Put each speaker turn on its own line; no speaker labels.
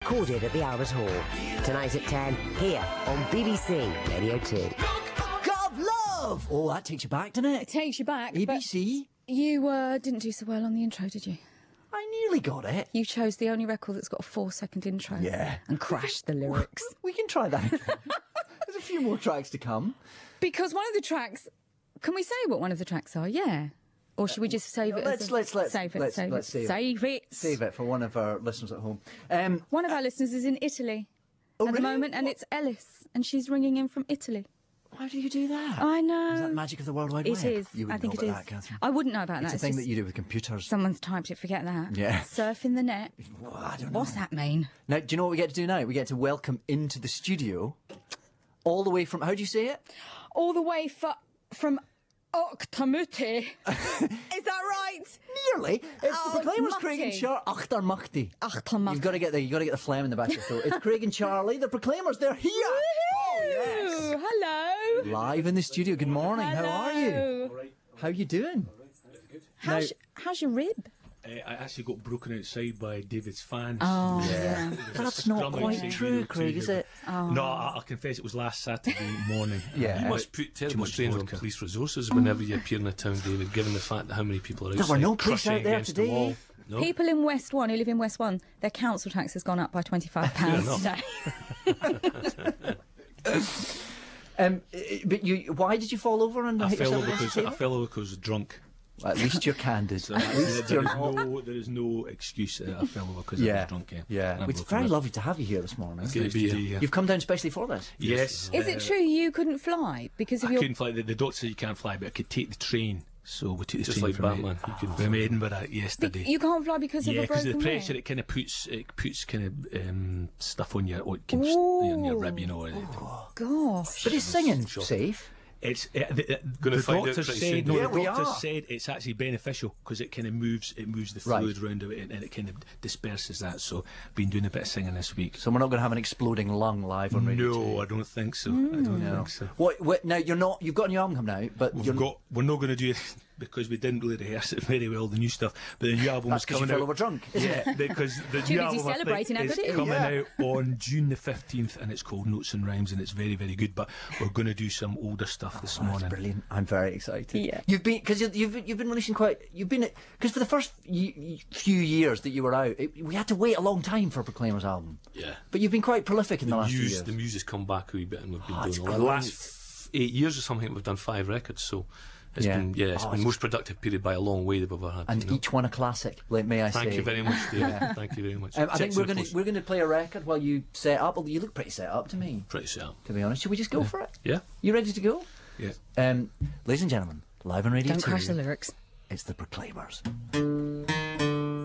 recorded at the Albert Hall. Tonight at 10, here on BBC Radio 2.
God love! Oh, that takes you back, doesn't it?
It takes you back.
ABC?
But you didn't do so well on the intro, did you?
I nearly got it.
You chose the only record that's got a 4-second intro.
Yeah.
And crashed the lyrics.
We can try that again. There's a few more tracks to come.
Because one of the tracks... Can we say what one of the tracks are? Yeah. Or should we just save it?
Let's
save it.
Save it for one of our listeners at home.
One of our listeners is in Italy at the
really?
moment, and it's Ellis, and she's ringing in from Italy.
Why do you do that?
I know.
Is that the magic of the World Wide Web?
It is.
You
I
wouldn't
think
know
it
about
is.
that, Catherine.
I wouldn't know about that.
It's a thing that you do with computers.
Someone's typed it. Forget that.
Yeah.
Surfing the net.
Well, I don't know.
What's that mean?
Now, do you know what we get to do now? We get to welcome into the studio, all the way from, how do you say it?
All the way from Octamutti. Is that right?
Nearly. It's
Oh,
the Proclaimers,
Mutti.
Craig and Charlie. Achtermachti.
Achtermachti.
You've got to get the phlegm in the back of your throat. It's Craig and Charlie, the Proclaimers. They're here. Oh, yes.
Hello.
Live in the studio. Good morning. How are you?
Hello.
How you doing?
How's your rib?
I actually got broken outside by David's fans.
Oh,
Yeah. That's not quite true, Craig, is it?
No, I'll confess it was last Saturday morning.
Yeah.
You must put terrible
much
strains on
vodka.
police resources whenever you appear in the town, David, given the fact that how many people are outside.
There were no police
crushing
out there
against the
today.
wall. No?
People in West One who live in West One, their council tax has gone up by £25 today.
But why did you fall over and
I
hit
fell
yourself
over
against the
because I
table?
fell over because I was drunk.
At least you're candid.
So
At least you're not.
There is no excuse that I fell over because I
Yeah,
was drunk.
yeah.
And I
It's
broke
very
my-
lovely to have you here this morning.
It's good to be here.
You've come down especially for this.
Yes.
Is it true you couldn't fly because of
I
your...
couldn't fly. The doctor said you can't fly, but I could take the train. So we took the
Just
train
like
from
Batman. You couldn't
from
fly.
Edinburgh yesterday.
You can't fly because of
Yeah,
a
because
broken
of the pressure,
leg?
it kind of puts kind of stuff on your on your rib, you know.
Gosh.
But is singing
Sure.
safe?
It's
Gonna
the
find out
doctor
pretty
said.
soon.
No,
Yeah,
the
we
doctor
are.
said it's actually beneficial because it kind of moves the
Right.
fluid around it and it kind of disperses that. So, been doing a bit of singing this week.
So we're not going to have an exploding lung live on Radio
No,
2.
I don't think so. I don't think so.
What? Now you're not. You've got a new album coming out, but
We're not going to do it because we didn't really rehearse it very well. The new stuff, but the new album
That's
is
because you
coming
fell
out.
over drunk, isn't
Yeah,
it?
because the
Too
new
busy
album I
celebrating how
think,
good it
is
is.
coming
Yeah.
out on June the 15th, and it's called Notes and Rhymes, and it's very, very good. But we're going to do some older stuff this
That's
morning.
brilliant. I'm very excited.
Yeah.
You've been because you've been releasing because for the first few years that you were out, we had to wait a long time for a Proclaimers album.
Yeah.
But you've been quite prolific in the last few years.
The music's come back a wee bit, and we've been
it's
doing a lot.
great.
The last 8 years or something, we've done 5 records, so it's
Yeah.
been it's
Oh,
been the most productive period by a long way that we've ever had.
And
you know.
each one a classic, may I say.
Thank you very much, Dave. Thank you very much.
I think
Checks
we're
are
going
close.
to play a record while you set up. Well, you look pretty set up to me,
Pretty set up.
to be honest. Should we just go for it?
Yeah.
You ready to go?
Yeah.
Ladies and gentlemen, live on Radio
Don't
2.
crash the lyrics.
It's the Proclaimers.